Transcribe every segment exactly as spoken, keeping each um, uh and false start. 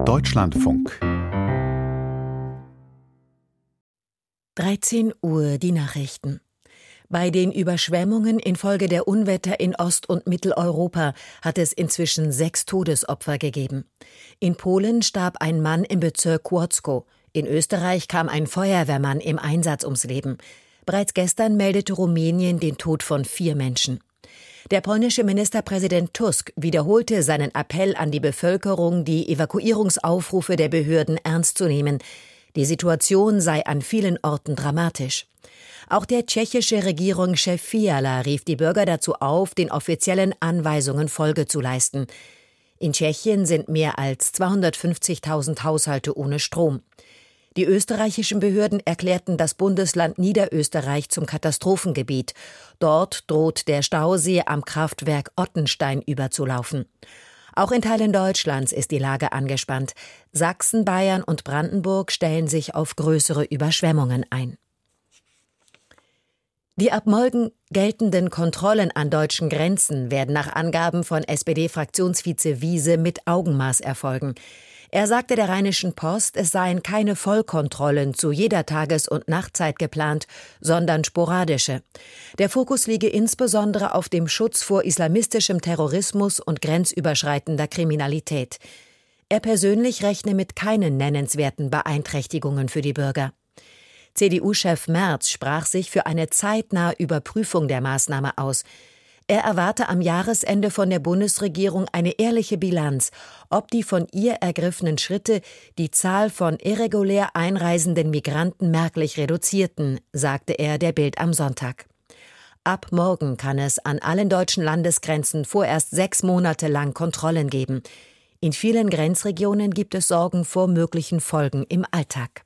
Deutschlandfunk. dreizehn Uhr die Nachrichten. Bei den Überschwemmungen infolge der Unwetter in Ost- und Mitteleuropa hat es inzwischen sechs Todesopfer gegeben. In Polen starb ein Mann im Bezirk Kłodzko. In Österreich kam ein Feuerwehrmann im Einsatz ums Leben. Bereits gestern meldete Rumänien den Tod von vier Menschen. Der polnische Ministerpräsident Tusk wiederholte seinen Appell an die Bevölkerung, die Evakuierungsaufrufe der Behörden ernst zu nehmen. Die Situation sei an vielen Orten dramatisch. Auch der tschechische Regierungschef Fiala rief die Bürger dazu auf, den offiziellen Anweisungen Folge zu leisten. In Tschechien sind mehr als zweihundertfünfzigtausend Haushalte ohne Strom. Die österreichischen Behörden erklärten das Bundesland Niederösterreich zum Katastrophengebiet. Dort droht der Stausee am Kraftwerk Ottenstein überzulaufen. Auch in Teilen Deutschlands ist die Lage angespannt. Sachsen, Bayern und Brandenburg stellen sich auf größere Überschwemmungen ein. Die ab morgen geltenden Kontrollen an deutschen Grenzen werden nach Angaben von S P D-Fraktionsvize Wiese mit Augenmaß erfolgen. Er sagte der Rheinischen Post, es seien keine Vollkontrollen zu jeder Tages- und Nachtzeit geplant, sondern sporadische. Der Fokus liege insbesondere auf dem Schutz vor islamistischem Terrorismus und grenzüberschreitender Kriminalität. Er persönlich rechne mit keinen nennenswerten Beeinträchtigungen für die Bürger. C D U-Chef Merz sprach sich für eine zeitnahe Überprüfung der Maßnahme aus. Er erwarte am Jahresende von der Bundesregierung eine ehrliche Bilanz, ob die von ihr ergriffenen Schritte die Zahl von irregulär einreisenden Migranten merklich reduzierten, sagte er der Bild am Sonntag. Ab morgen kann es an allen deutschen Landesgrenzen vorerst sechs Monate lang Kontrollen geben. In vielen Grenzregionen gibt es Sorgen vor möglichen Folgen im Alltag.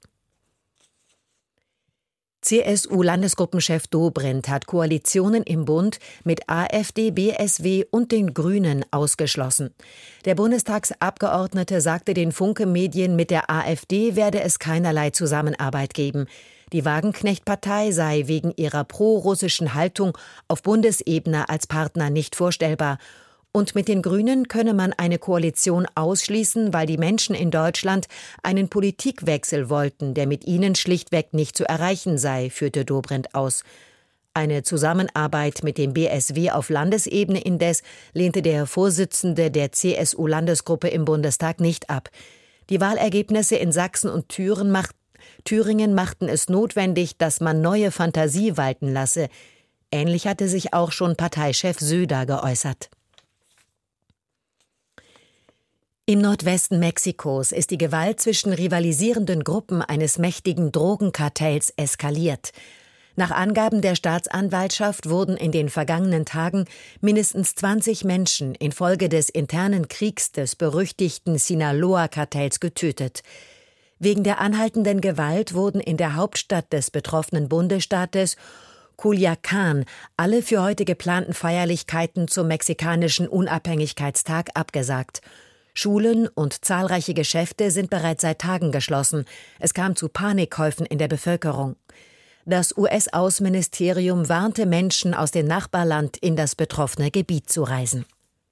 C S U-Landesgruppenchef Dobrindt hat Koalitionen im Bund mit AfD, B S W und den Grünen ausgeschlossen. Der Bundestagsabgeordnete sagte den Funke-Medien, mit der AfD werde es keinerlei Zusammenarbeit geben. Die Wagenknecht-Partei sei wegen ihrer pro-russischen Haltung auf Bundesebene als Partner nicht vorstellbar. Und mit den Grünen könne man eine Koalition ausschließen, weil die Menschen in Deutschland einen Politikwechsel wollten, der mit ihnen schlichtweg nicht zu erreichen sei, führte Dobrindt aus. Eine Zusammenarbeit mit dem B S W auf Landesebene indes lehnte der Vorsitzende der C S U-Landesgruppe im Bundestag nicht ab. Die Wahlergebnisse in Sachsen und Thüringen, macht, Thüringen machten es notwendig, dass man neue Fantasie walten lasse. Ähnlich hatte sich auch schon Parteichef Söder geäußert. Im Nordwesten Mexikos ist die Gewalt zwischen rivalisierenden Gruppen eines mächtigen Drogenkartells eskaliert. Nach Angaben der Staatsanwaltschaft wurden in den vergangenen Tagen mindestens zwanzig Menschen infolge des internen Kriegs des berüchtigten Sinaloa-Kartells getötet. Wegen der anhaltenden Gewalt wurden in der Hauptstadt des betroffenen Bundesstaates Culiacán alle für heute geplanten Feierlichkeiten zum mexikanischen Unabhängigkeitstag abgesagt. Schulen und zahlreiche Geschäfte sind bereits seit Tagen geschlossen. Es kam zu Panikkäufen in der Bevölkerung. Das U S-Außenministerium warnte Menschen aus dem Nachbarland, in das betroffene Gebiet zu reisen.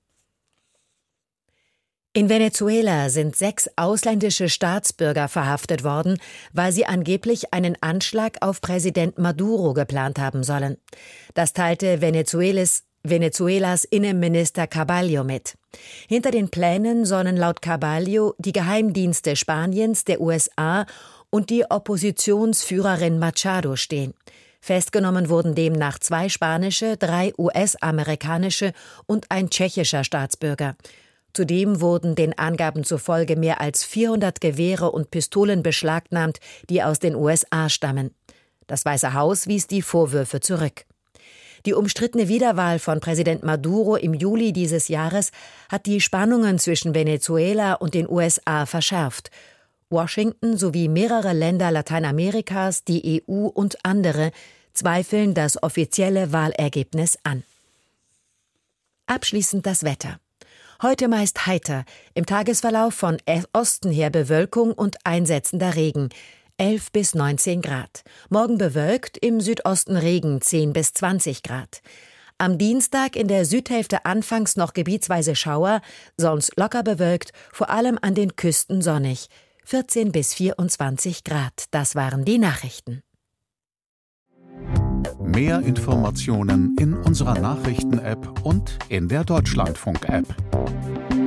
In Venezuela sind sechs ausländische Staatsbürger verhaftet worden, weil sie angeblich einen Anschlag auf Präsident Maduro geplant haben sollen. Das teilte Venezuelas Venezuelas Innenminister Carballo mit. Hinter den Plänen sollen laut Carballo die Geheimdienste Spaniens, der U S A und die Oppositionsführerin Machado stehen. Vestgenommen wurden demnach zwei spanische, drei U S-amerikanische und ein tschechischer Staatsbürger. Zudem wurden den Angaben zufolge mehr als vierhundert Gewehre und Pistolen beschlagnahmt, die aus den U S A stammen. Das Weiße Haus wies die Vorwürfe zurück. Die umstrittene Wiederwahl von Präsident Maduro im Juli dieses Jahres hat die Spannungen zwischen Venezuela und den U S A verschärft. Washington sowie mehrere Länder Lateinamerikas, die E U und andere zweifeln das offizielle Wahlergebnis an. Abschließend das Wetter. Heute meist heiter, im Tagesverlauf von Osten her Bewölkung und einsetzender Regen. elf bis neunzehn Grad. Morgen bewölkt, im Südosten Regen zehn bis zwanzig Grad. Am Dienstag in der Südhälfte anfangs noch gebietsweise Schauer, sonst locker bewölkt, vor allem an den Küsten sonnig. vierzehn bis vierundzwanzig Grad, das waren die Nachrichten. Mehr Informationen in unserer Nachrichten-App und in der Deutschlandfunk-App.